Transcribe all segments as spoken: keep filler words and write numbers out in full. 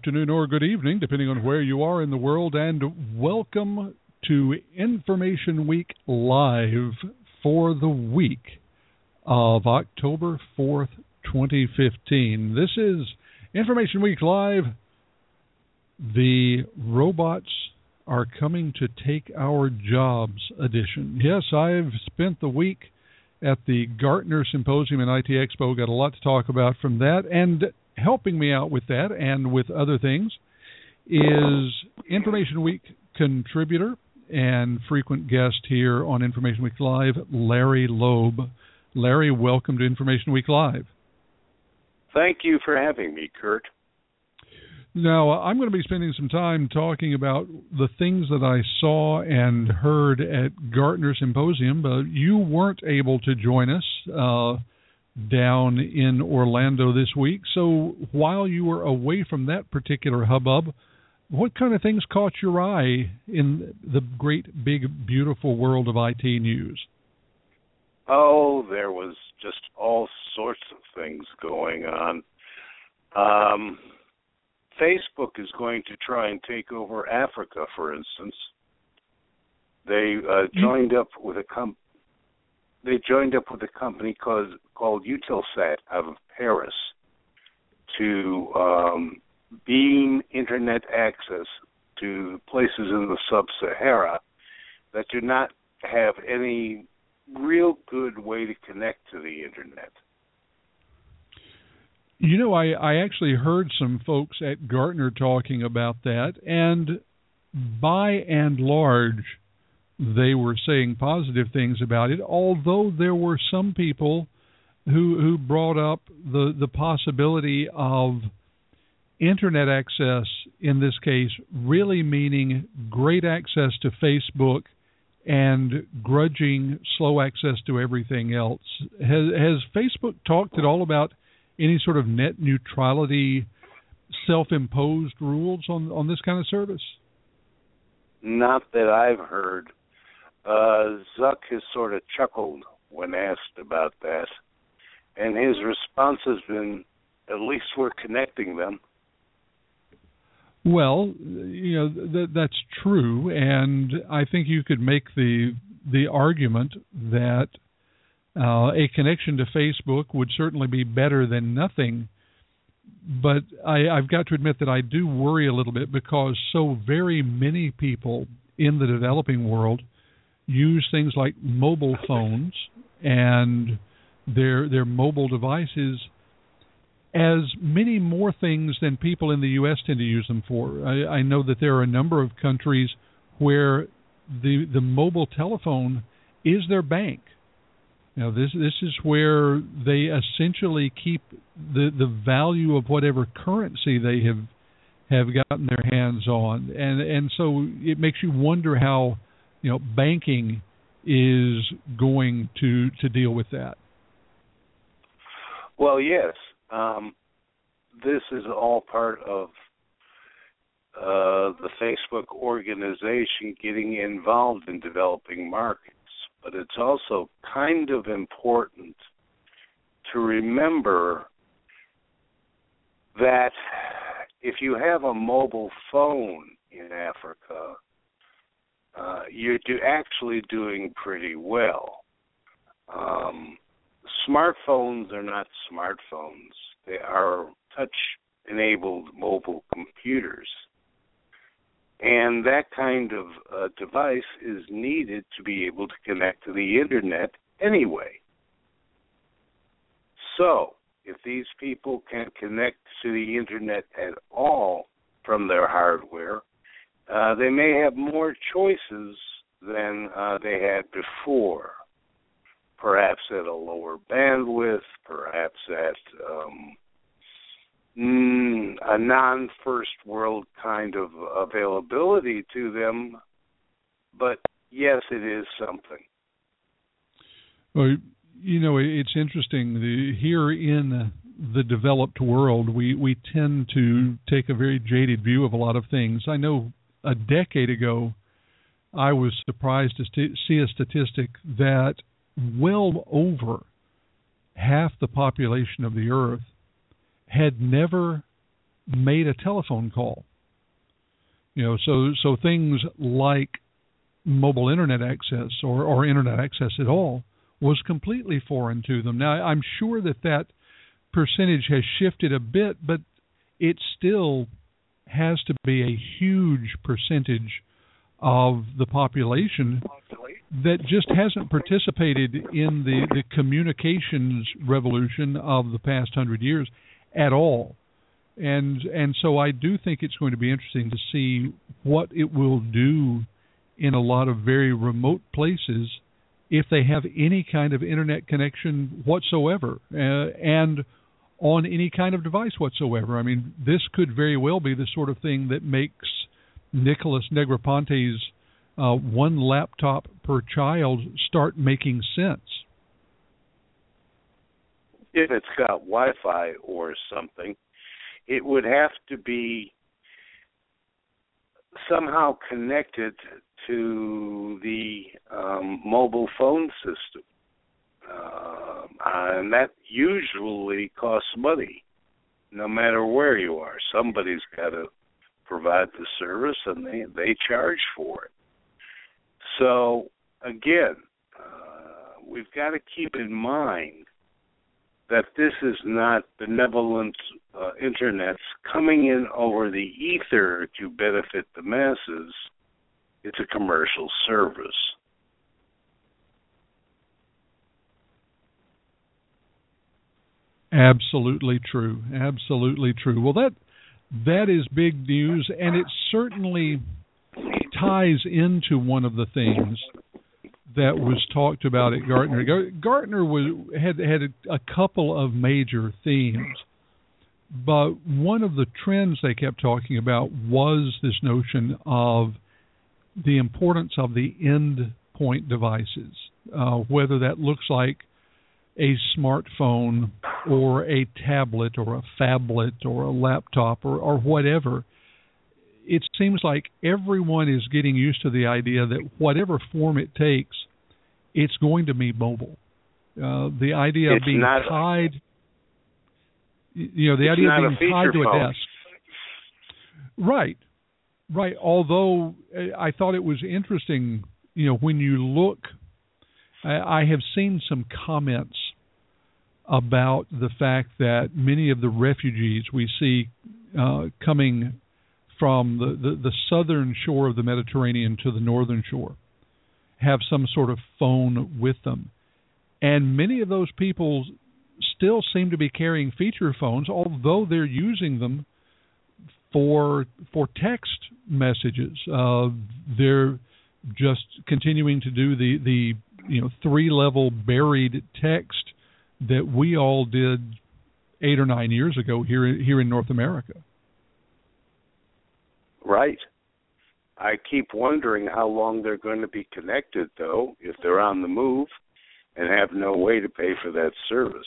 afternoon, or good evening, depending on where you are in the world, and welcome to Information Week Live for the week of October fourth, twenty fifteen. This is Information Week Live. The robots are coming to take our jobs edition. Yes, I've spent the week at the Gartner Symposium and I T Expo, got a lot to talk about from that, and helping me out with that and with other things is Information Week contributor and frequent guest here on Information Week Live, Larry Loeb. Larry, welcome to Information Week Live. Thank you for having me, Kurt. Now, I'm going to be spending some time talking about the things that I saw and heard at Gartner Symposium, but you weren't able to join us uh, down in Orlando this week. So while you were away from that particular hubbub, what kind of things caught your eye in the great, big, beautiful world of I T news? Oh, there was just all sorts of things going on. Um, Facebook is going to try and take over Africa, for instance. They uh, joined up with a com- They joined up with a company called, called Eutelsat out of Paris to um, beam internet access to places in the sub-Sahara that do not have any real good way to connect to the internet. You know, I, I actually heard some folks at Gartner talking about that, and by and large, they were saying positive things about it, although there were some people who who brought up the, the possibility of internet access, in this case, really meaning great access to Facebook and grudging slow access to everything else. Has, has Facebook talked at all about any sort of net neutrality, self-imposed rules on, on this kind of service? Not that I've heard. Uh, Zuck has sort of chuckled when asked about that, and his response has been, at least we're connecting them. Well, you know, th- that's true, and I think you could make the the argument that uh, a connection to Facebook would certainly be better than nothing, but I, I've got to admit that I do worry a little bit because so very many people in the developing world use things like mobile phones and their their mobile devices as many more things than people in the U S tend to use them for. I, I know that there are a number of countries where the the mobile telephone is their bank. You know, this this is where they essentially keep the, the value of whatever currency they have have gotten their hands on, and and so it makes you wonder how, you know, banking is going to, to deal with that. Well, yes. Um, this is all part of uh, the Facebook organization getting involved in developing markets. But it's also kind of important to remember that if you have a mobile phone in Africa, Uh, you're do actually doing pretty well. Um, smartphones are not smartphones. They are touch-enabled mobile computers. And that kind of uh, device is needed to be able to connect to the internet anyway. So, if these people can't connect to the internet at all from their hardware, Uh, they may have more choices than uh, they had before, perhaps at a lower bandwidth, perhaps at um, mm, a non-first world kind of availability to them. But yes, it is something. Well, you know, it's interesting. The, here in the developed world, we, we tend to take a very jaded view of a lot of things. I know a decade ago, I was surprised to st- see a statistic that well over half the population of the Earth had never made a telephone call. You know, so so things like mobile internet access or, or internet access at all was completely foreign to them. Now, I'm sure that that percentage has shifted a bit, but it still has to be a huge percentage of the population that just hasn't participated in the, the communications revolution of the past hundred years at all. And and so I do think it's going to be interesting to see what it will do in a lot of very remote places if they have any kind of internet connection whatsoever, uh, and on any kind of device whatsoever. I mean, this could very well be the sort of thing that makes Nicholas Negroponte's uh, one laptop per child start making sense. If it's got Wi-Fi or something, it would have to be somehow connected to the um, mobile phone system. Uh, and that usually costs money, no matter where you are. Somebody's got to provide the service, and they, they charge for it. So, again, uh, we've got to keep in mind that this is not benevolent uh, internets coming in over the ether to benefit the masses. It's a commercial service. Absolutely true. Absolutely true. Well, that that is big news, and it certainly ties into one of the things that was talked about at Gartner. Gartner was had had a, a couple of major themes, but one of the trends they kept talking about was this notion of the importance of the endpoint devices, uh, whether that looks like a smartphone or a tablet or a phablet or a laptop or, or whatever. It seems like everyone is getting used to the idea that whatever form it takes, it's going to be mobile. Uh, the idea it's of being not, tied, you know, the idea of being tied to a phone. desk. Right, right. Although I thought it was interesting, you know, when you look, I, I have seen some comments about the fact that many of the refugees we see uh, coming from the, the, the southern shore of the Mediterranean to the northern shore have some sort of phone with them. And many of those people still seem to be carrying feature phones, although they're using them for for text messages. Uh, they're just continuing to do the, the you know three-level buried text that we all did eight or nine years ago here here in North America. Right. I keep wondering how long they're going to be connected, though, if they're on the move and have no way to pay for that service.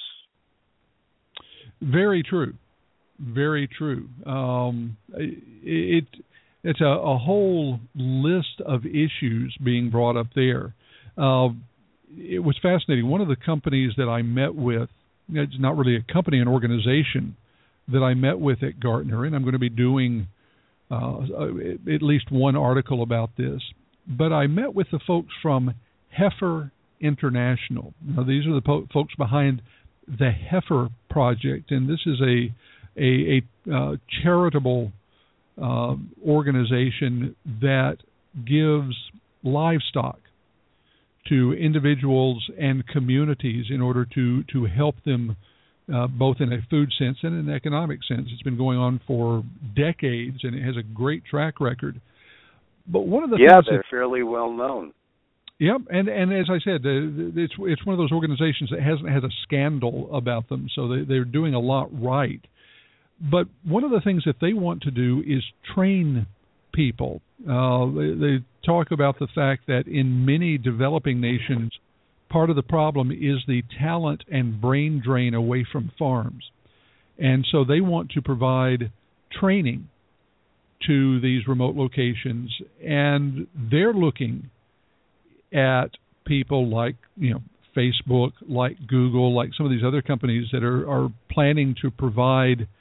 Very true. Very true. Um, it it's a, a whole list of issues being brought up there. Uh, it was fascinating. One of the companies that I met with, it's not really a company, an organization that I met with at Gartner, and I'm going to be doing uh, at least one article about this, but I met with the folks from Heifer International. Now, these are the po- folks behind the Heifer Project, and this is a a, a uh, charitable uh, organization that gives livestock to individuals and communities in order to, to help them uh, both in a food sense and an economic sense. It's been going on for decades, and it has a great track record. But one of the yeah, things they're that, fairly well known. Yep, and and as I said, it's it's one of those organizations that hasn't had a scandal about them, so they, they're doing a lot right. But one of the things that they want to do is train people. Uh, they, they talk about the fact that in many developing nations, part of the problem is the talent and brain drain away from farms. And so they want to provide training to these remote locations, and they're looking at people like, you know, Facebook, like Google, like some of these other companies that are, are planning to provide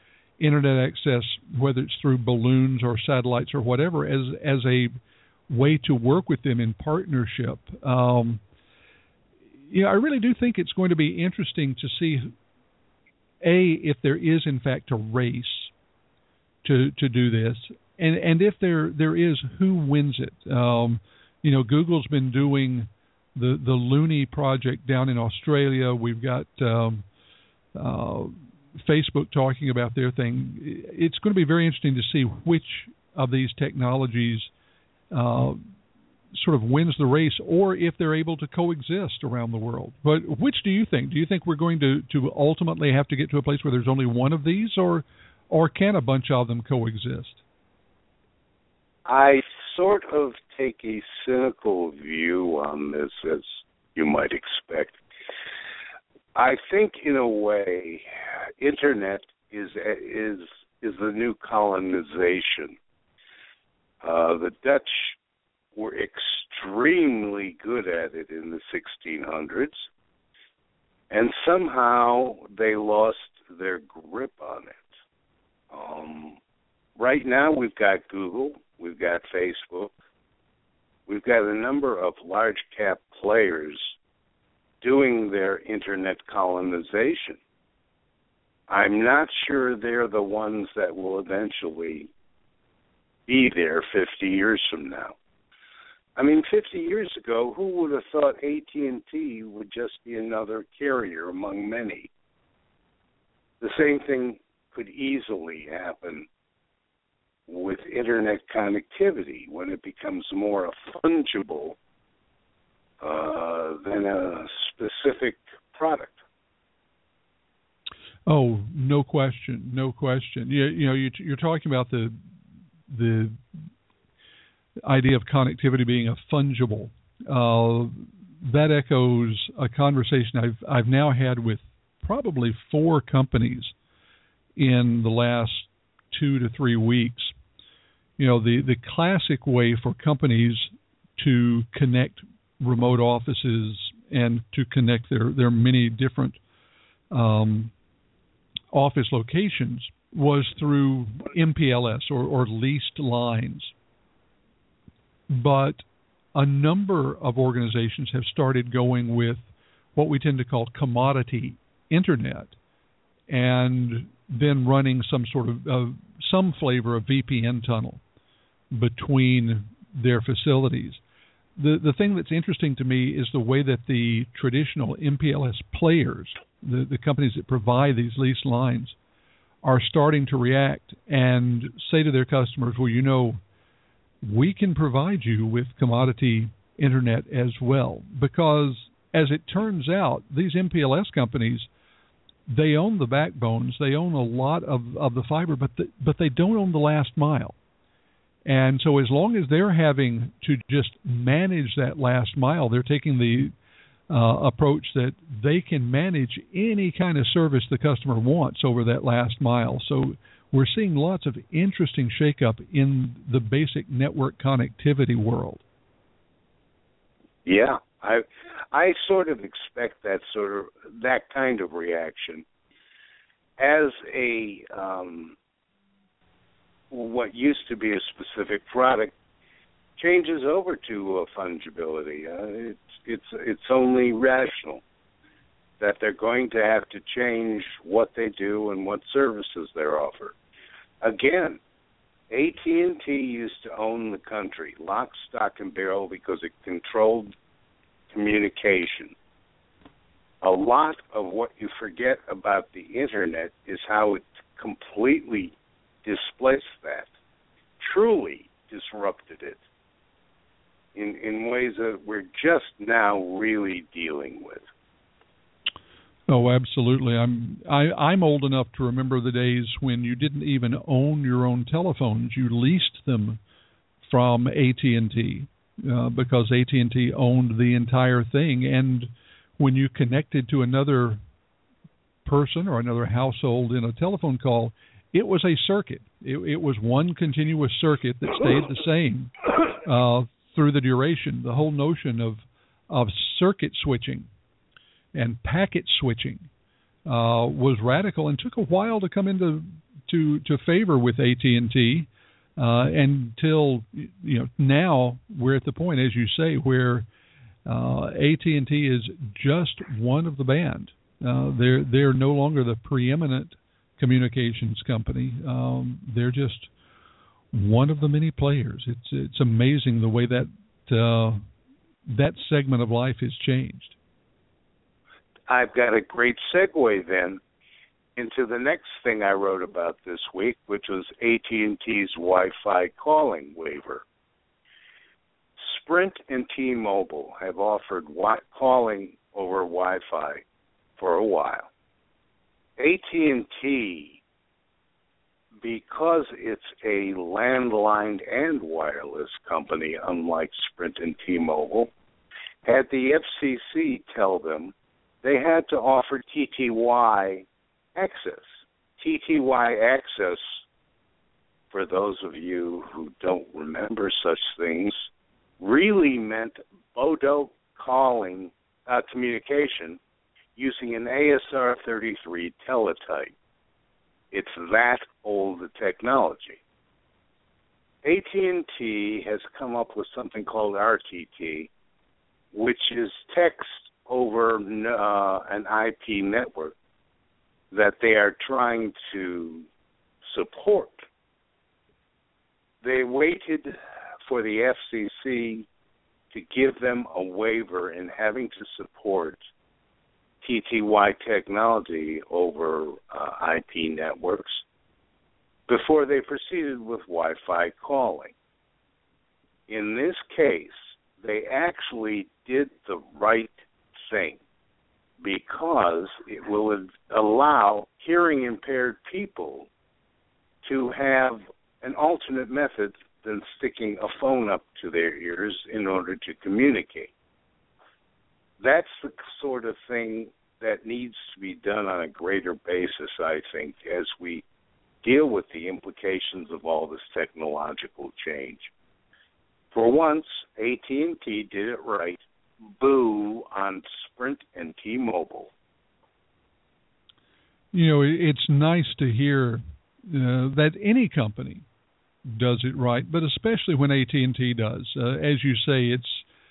internet access, whether it's through balloons or satellites or whatever, as as a way to work with them in partnership. Um, you know, I really do think it's going to be interesting to see, A, if there is in fact a race to to do this, and and if there there is, who wins it. Um, you know, Google's been doing the the Looney project down in Australia. We've got um, uh, Facebook talking about their thing. It's going to be very interesting to see which of these technologies uh, sort of wins the race, or if they're able to coexist around the world. But which do you think? Do you think we're going to, to ultimately have to get to a place where there's only one of these, or or can a bunch of them coexist? I sort of take a cynical view on this, as you might expect. I think, in a way, internet is is is the new colonization. Uh, the Dutch were extremely good at it in the sixteen hundreds, and somehow they lost their grip on it. Um, right now, we've got Google, we've got Facebook, we've got a number of large cap players doing their internet colonization. I'm not sure they're the ones that will eventually be there fifty years from now. I mean, fifty years ago, who would have thought A T and T would just be another carrier among many? The same thing could easily happen with internet connectivity when it becomes more fungible uh, than a specific product. Oh, no question, no question. You, you know, you, you're talking about the the idea of connectivity being a fungible. Uh, that echoes a conversation I've I've now had with probably four companies in the last two to three weeks. You know, the, the classic way for companies to connect remote offices and to connect their, their many different um, office locations was through M P L S, or, or leased lines. But a number of organizations have started going with what we tend to call commodity internet, and then running some sort of uh, some flavor of V P N tunnel between their facilities. The the thing that's interesting to me is the way that the traditional M P L S players, the, the companies that provide these leased lines, are starting to react and say to their customers, well, you know, we can provide you with commodity internet as well. Because, as it turns out, these M P L S companies, they own the backbones, they own a lot of, of the fiber, but the, but they don't own the last mile. And so as long as they're having to just manage that last mile, they're taking the uh, approach that they can manage any kind of service the customer wants over that last mile. So we're seeing lots of interesting shakeup in the basic network connectivity world. Yeah, I I sort of expect that sort of that kind of reaction as a um, what used to be a specific product changes over to a fungibility. Uh, it's it's it's only rational that they're going to have to change what they do and what services they're offered. Again, A T and T used to own the country, lock, stock, and barrel, because it controlled communication. A lot of what you forget about the Internet is how it completely displaced that, truly disrupted it in, in ways that we're just now really dealing with. Oh, absolutely. I'm I, I'm old enough to remember the days when you didn't even own your own telephones. You leased them from A T and T uh, because A T and T owned the entire thing. And when you connected to another person or another household in a telephone call, it was a circuit. It, it was one continuous circuit that stayed the same uh, through the duration. The whole notion of of circuit switching and packet switching uh, was radical and took a while to come into to, to favor with A T and T uh, until, you know, now we're at the point, as you say, where uh, A T and T is just one of the band. Uh, they're they're no longer the preeminent communications company. Um, they're just one of the many players. It's it's amazing the way that uh, that segment of life has changed. I've got a great segue then into the next thing I wrote about this week, which was A T and T's Wi-Fi calling waiver. Sprint and T-Mobile have offered wi- calling over Wi-Fi for a while. A T and T, because it's a landline and wireless company, unlike Sprint and T-Mobile, had the F C C tell them they had to offer T T Y access. T T Y access, for those of you who don't remember such things, really meant Bodo calling uh, communication using an A S R thirty-three teletype. It's that old a technology. A T and T has come up with something called R T T, which is text over uh, an I P network that they are trying to support. They waited for the F C C to give them a waiver in having to support T T Y technology over uh, I P networks before they proceeded with Wi-Fi calling. In this case, they actually did the right thing because it will allow hearing impaired people to have an alternate method than sticking a phone up to their ears in order to communicate. That's the sort of thing that needs to be done on a greater basis, I think, as we deal with the implications of all this technological change. For once, A T and T did it right. Boo on Sprint and T-Mobile. You know, it's nice to hear uh, that any company does it right, but especially when A T and T does. Uh, as you say, it's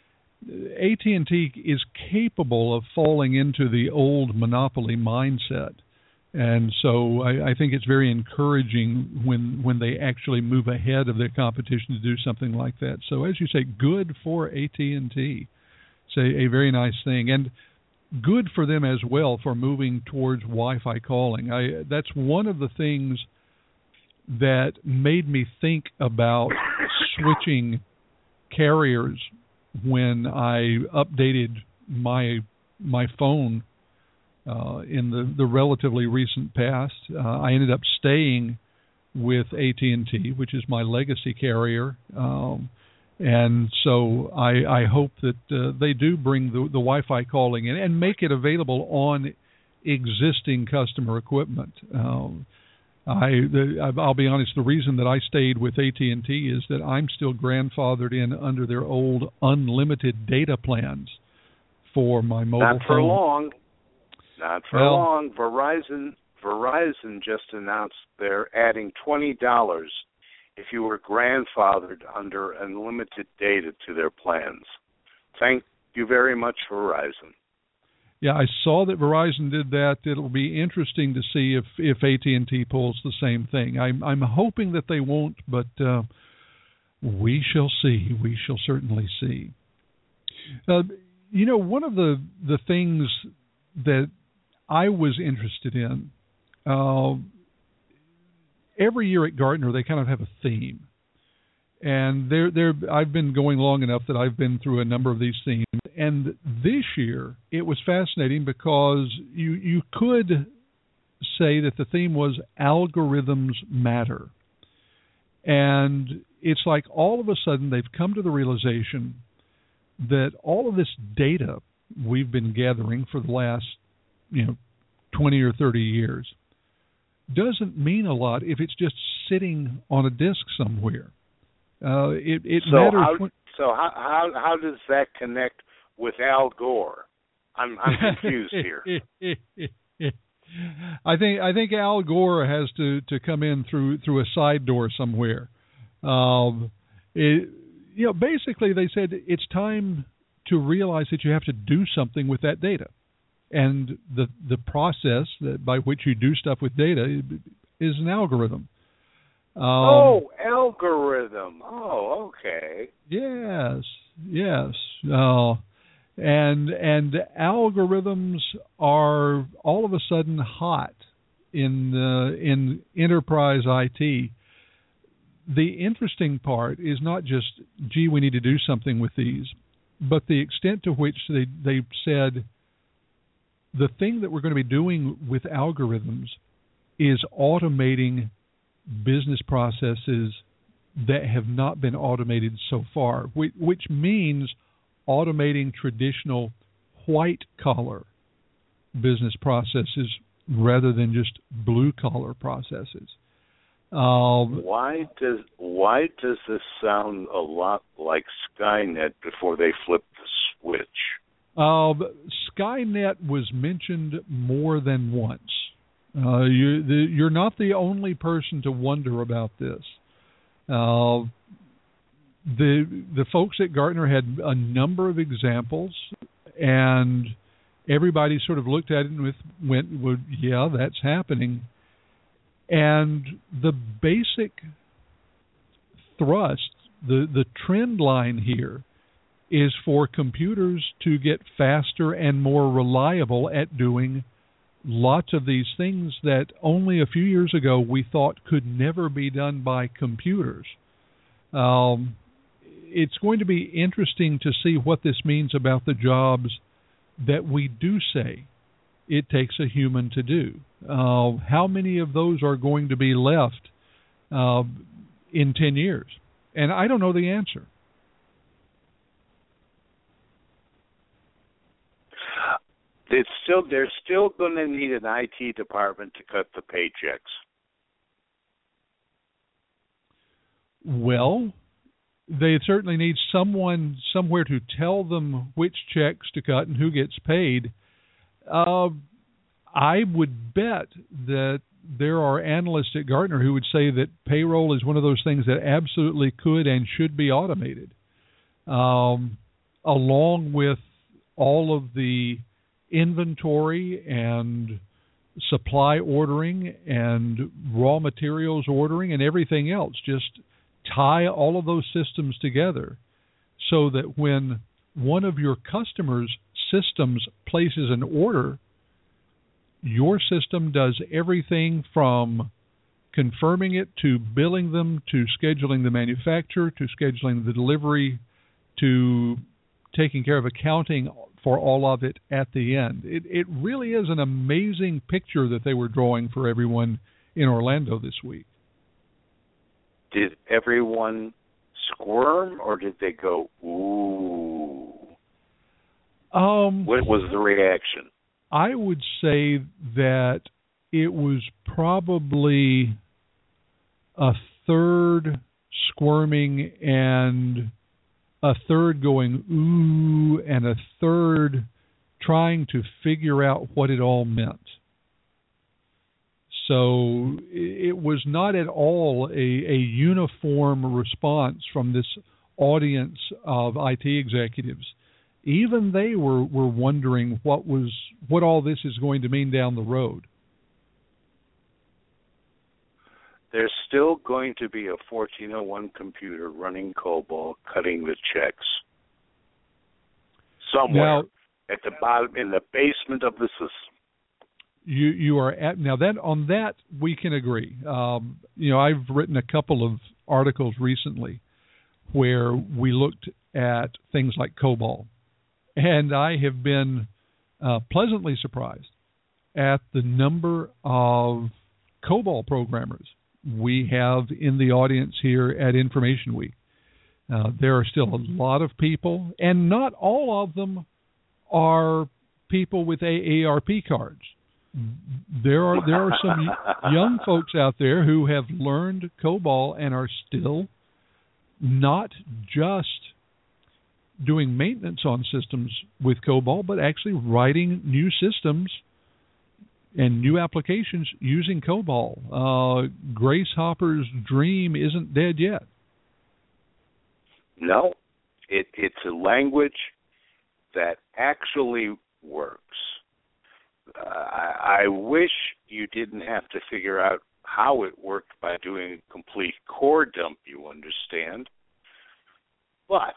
A T and T is capable of falling into the old monopoly mindset. And so I, I think it's very encouraging when when they actually move ahead of their competition to do something like that. So as you say, good for A T and T. It's a, a very nice thing. And good for them as well for moving towards Wi-Fi calling. I, that's one of the things that made me think about switching carriers when I updated my my phone uh, in the, the relatively recent past. Uh, I ended up staying with A T and T, which is my legacy carrier, um, and so I, I hope that uh, they do bring the, the Wi-Fi calling in and make it available on existing customer equipment. Um, I, the, I'll be honest, the reason that I stayed with A T and T is that I'm still grandfathered in under their old unlimited data plans for my mobile phone. Not for phone. long. Not for well, long. Verizon Verizon just announced they're adding twenty dollars if you were grandfathered under unlimited data to their plans. Thank you very much, Verizon. Yeah, I saw that Verizon did that. It'll be interesting to see if, if A T and T pulls the same thing. I'm I'm hoping that they won't, but uh, we shall see. We shall certainly see. Uh, you know, one of the, the things that I was interested in, uh, every year at Gartner, they kind of have a theme. And they're, they're, I've been going long enough that I've been through a number of these themes. And this year, it was fascinating because you you could say that the theme was algorithms matter. And it's like all of a sudden they've come to the realization that all of this data we've been gathering for the last, you know, twenty or thirty years doesn't mean a lot if it's just sitting on a disk somewhere. Uh, it it so matters. How, when, so how how how does that connect with Al Gore? I'm I'm confused here. I think I think Al Gore has to, to come in through through a side door somewhere. Um, it, you know, basically they said it's time to realize that you have to do something with that data, and the the process that by which you do stuff with data is an algorithm. Um, oh, algorithm. Oh, okay. Yes, yes. Uh, and and algorithms are all of a sudden hot in uh, in enterprise I T. The interesting part is not just, gee, we need to do something with these, but the extent to which they they said the thing that we're going to be doing with algorithms is automating business processes that have not been automated so far, which, which means automating traditional white-collar business processes rather than just blue-collar processes. Um, why does why does this sound a lot like Skynet before they flipped the switch? Uh, Skynet was mentioned more than once. Uh, you, the, you're not the only person to wonder about this. Uh, the the folks at Gartner had a number of examples, and everybody sort of looked at it and with, went, well, yeah, that's happening. And the basic thrust, the, the trend line here, is for computers to get faster and more reliable at doing lots of these things that only a few years ago we thought could never be done by computers. Um, it's going to be interesting to see what this means about the jobs that we do say it takes a human to do. Uh, how many of those are going to be left uh, in ten years? And I don't know the answer. It's still they're still going to need an I T department to cut the paychecks. Well, they certainly need someone somewhere to tell them which checks to cut and who gets paid. Uh, I would bet that there are analysts at Gartner who would say that payroll is one of those things that absolutely could and should be automated, um, along with all of the inventory and supply ordering and raw materials ordering and everything else. Just tie all of those systems together so that when one of your customers' systems places an order, your system does everything from confirming it to billing them to scheduling the manufacturer to scheduling the delivery to taking care of accounting for all of it at the end. It, it really is an amazing picture that they were drawing for everyone in Orlando this week. Did everyone squirm or did they go, ooh? Um, what was the reaction? I would say that it was probably a third squirming and a third going, ooh, and a third trying to figure out what it all meant. So it was not at all a, a uniform response from this audience of I T executives. Even they were, were wondering what was what all this is going to mean down the road. There's still going to be a fourteen oh one computer running COBOL, cutting the checks somewhere now, at the bottom, in the basement of the system. You you are at now that on that we can agree. Um, you know, I've written a couple of articles recently where we looked at things like COBOL, and I have been uh, pleasantly surprised at the number of COBOL programmers we have in the audience here at Information Week. Uh, there are still a lot of people, and not all of them are people with A A R P cards. There are there are some young folks out there who have learned COBOL and are still not just doing maintenance on systems with COBOL, but actually writing new systems and new applications using COBOL. Uh, Grace Hopper's dream isn't dead yet. No, it, it's a language that actually works. Uh, I, I wish you didn't have to figure out how it worked by doing a complete core dump, you understand. But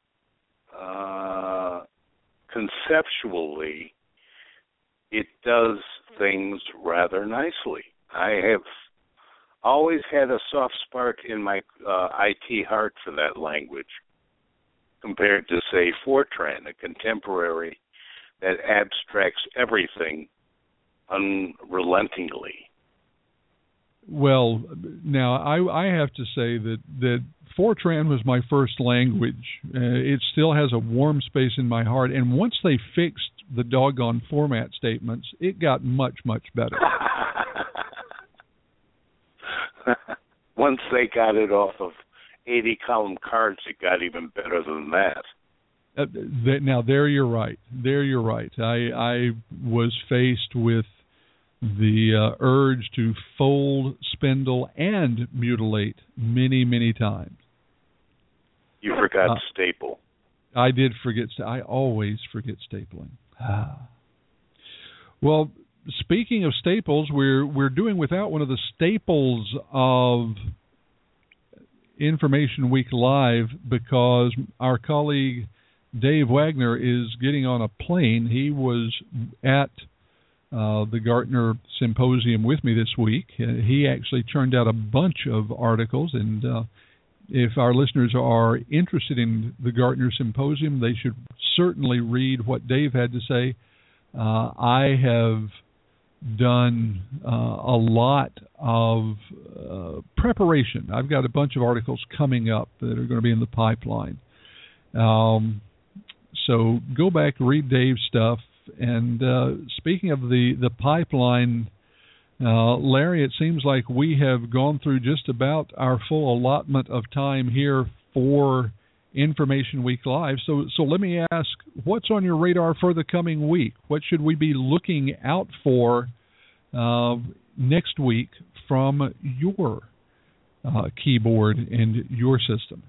uh, conceptually, it does things rather nicely. I have always had a soft spark in my uh, I T heart for that language, compared to, say, Fortran, a contemporary that abstracts everything unrelentingly. Well, now I, I have to say that, that Fortran was my first language. Uh, it still has a warm space in my heart, and once they fixed the doggone format statements, it got much, much better. Once they got it off of eighty-column cards, it got even better than that. Uh, that, now, there you're right. There you're right. I, I was faced with the uh, urge to fold, spindle, and mutilate many, many times. You forgot uh, to staple. I did forget. I always forget stapling. Well, speaking of staples, we're we're doing without one of the staples of Information Week Live because our colleague Dave Wagner is getting on a plane. He was at uh, the Gartner Symposium with me this week. Uh, he actually churned out a bunch of articles, and uh, if our listeners are interested in the Gartner Symposium, they should certainly read what Dave had to say. Uh, I have done uh, a lot of uh, preparation. I've got a bunch of articles coming up that are going to be in the pipeline. Um, so go back, read Dave's stuff. And uh, speaking of the, the pipeline, uh, Larry, it seems like we have gone through just about our full allotment of time here for Information Week Live. So, so let me ask, what's on your radar for the coming week? What should we be looking out for uh, next week from your uh, keyboard and your system?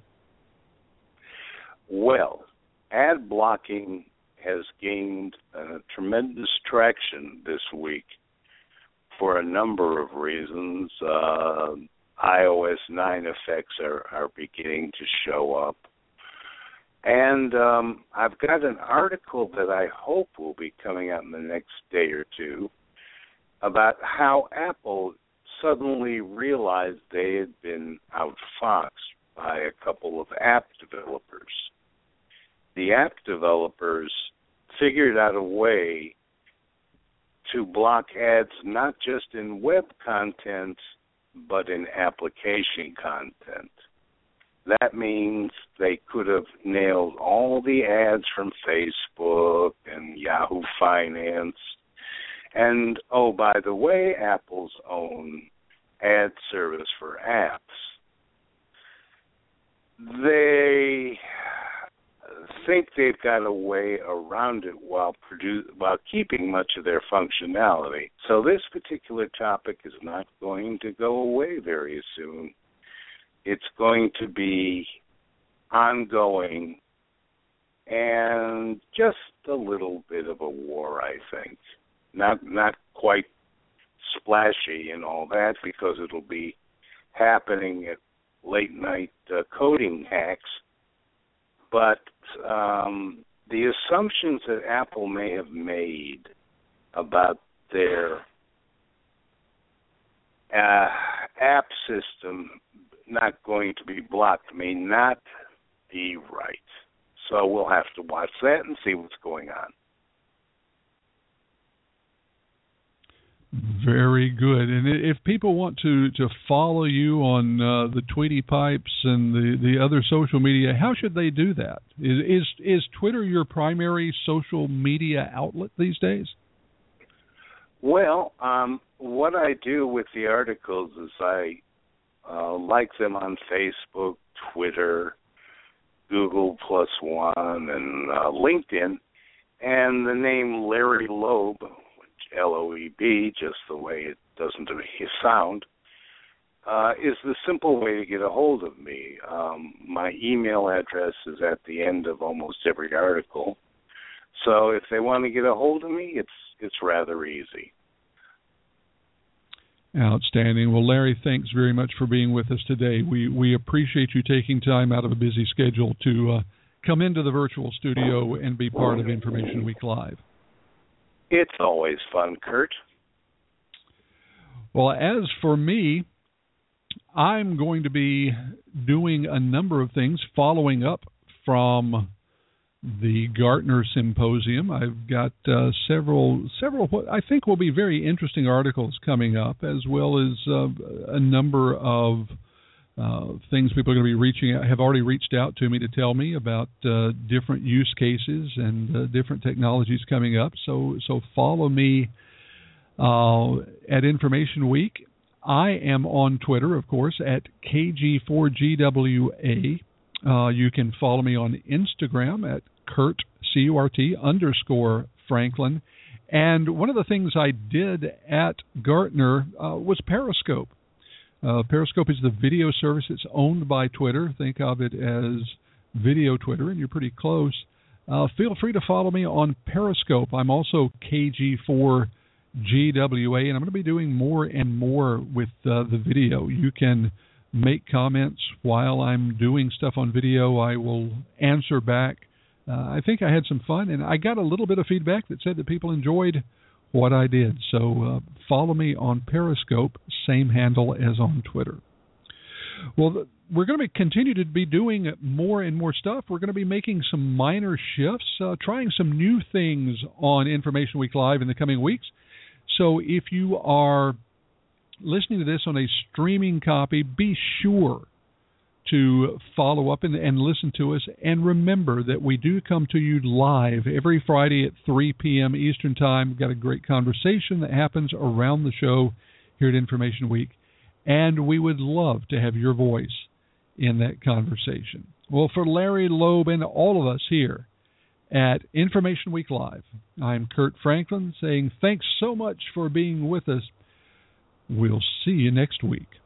Well, ad blocking has gained uh, tremendous traction this week for a number of reasons. Uh, i O S nine effects are, are beginning to show up. And um, I've got an article that I hope will be coming out in the next day or two about how Apple suddenly realized they had been outfoxed by a couple of app developers. The app developers figured out a way to block ads not just in web content, but in application content. That means they could have nailed all the ads from Facebook and Yahoo Finance. And, oh, by the way, Apple's own ad service for apps. They think they've got a way around it while produ- while keeping much of their functionality. So this particular topic is not going to go away very soon. It's going to be ongoing and just a little bit of a war, I think. Not not quite splashy and all that, because it'll be happening at late night uh, coding hacks. But um, the assumptions that Apple may have made about their uh, app system not going to be blocked may not be right. So we'll have to watch that and see what's going on. Very good. And if people want to, to follow you on uh, the Tweety Pipes and the, the other social media, how should they do that? Is, is is Twitter your primary social media outlet these days? Well, um, what I do with the articles is I uh, like them on Facebook, Twitter, Google Plus One, and uh, LinkedIn. And the name Larry Loeb, which L O E B, just the way it doesn't sound, uh, is the simple way to get a hold of me. Um, my email address is at the end of almost every article. So if they want to get a hold of me, it's it's rather easy. Outstanding. Well, Larry, thanks very much for being with us today. We we appreciate you taking time out of a busy schedule to uh, come into the virtual studio and be part of Information Week Live. It's always fun, Kurt. Well, as for me, I'm going to be doing a number of things following up from the Gartner Symposium. I've got uh, several, several what I think will be very interesting articles coming up, as well as uh, a number of uh, things people are going to be reaching out, have already reached out to me to tell me about uh, different use cases and uh, different technologies coming up. So, so follow me uh, at Information Week. I am on Twitter, of course, at K G four G W A. Uh, you can follow me on Instagram at Kurt, C U R T, underscore Franklin. And one of the things I did at Gartner uh, was Periscope. Uh, Periscope is the video service. It's owned by Twitter. Think of it as video Twitter, and you're pretty close. Uh, feel free to follow me on Periscope. I'm also K G four G W A, and I'm going to be doing more and more with uh, the video. You can make comments while I'm doing stuff on video. I will answer back. Uh, I think I had some fun, and I got a little bit of feedback that said that people enjoyed what I did. So uh, follow me on Periscope, same handle as on Twitter. Well, the, we're going to be, continue to be doing more and more stuff. We're going to be making some minor shifts, uh, trying some new things on Information Week Live in the coming weeks. So if you are listening to this on a streaming copy, be sure to follow up and, and listen to us. And remember that we do come to you live every Friday at three p.m. Eastern Time. We've got a great conversation that happens around the show here at Information Week. And we would love to have your voice in that conversation. Well, for Larry Loeb and all of us here at Information Week Live, I'm Kurt Franklin saying thanks so much for being with us. We'll see you next week.